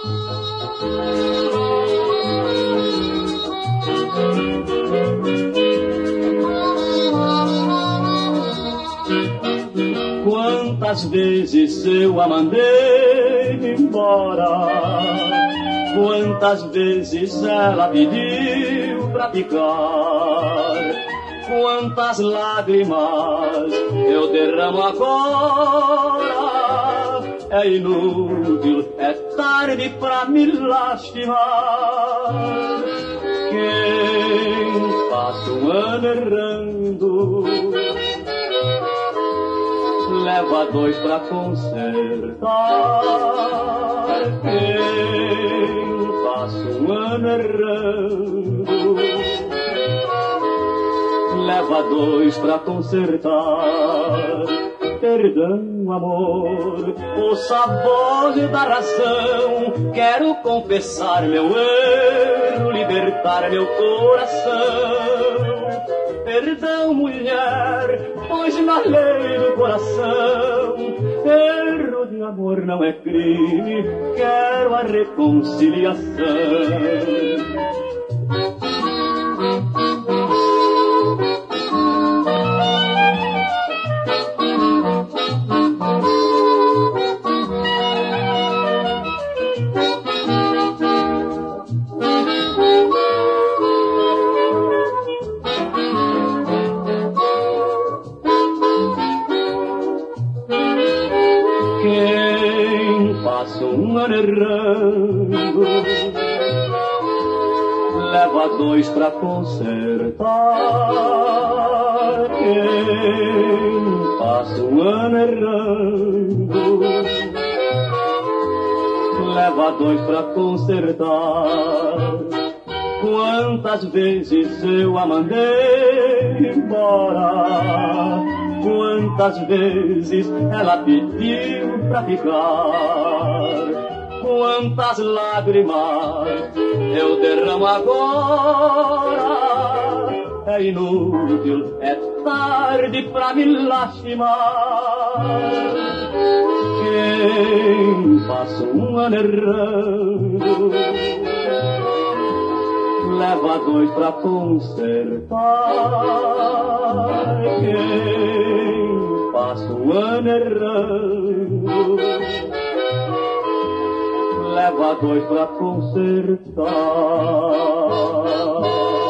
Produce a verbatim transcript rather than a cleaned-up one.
Quantas vezes eu a mandei embora, quantas vezes ela pediu pra ficar, quantas lágrimas eu derramo agora. É inútil, é tarde pra me lastimar. Quem passa um ano errando leva dois pra consertar. Quem passa um ano errando leva dois pra consertar. Perdão, amor, ouça a voz da razão. Quero confessar meu erro, libertar meu coração. Perdão, mulher, pois na lei do coração erro de amor não é crime. Quero a reconciliação. Um ano errando leva dois pra consertar. Quem passa um ano errando leva dois pra consertar. Quantas vezes eu a mandei embora, quantas vezes ela pediu pra ficar, quantas lágrimas eu derramo agora. É inútil, é tarde pra me lastimar. Quem passa um ano errando leva dois pra consertar. Quem passa um ano errando leva dois pra consertar.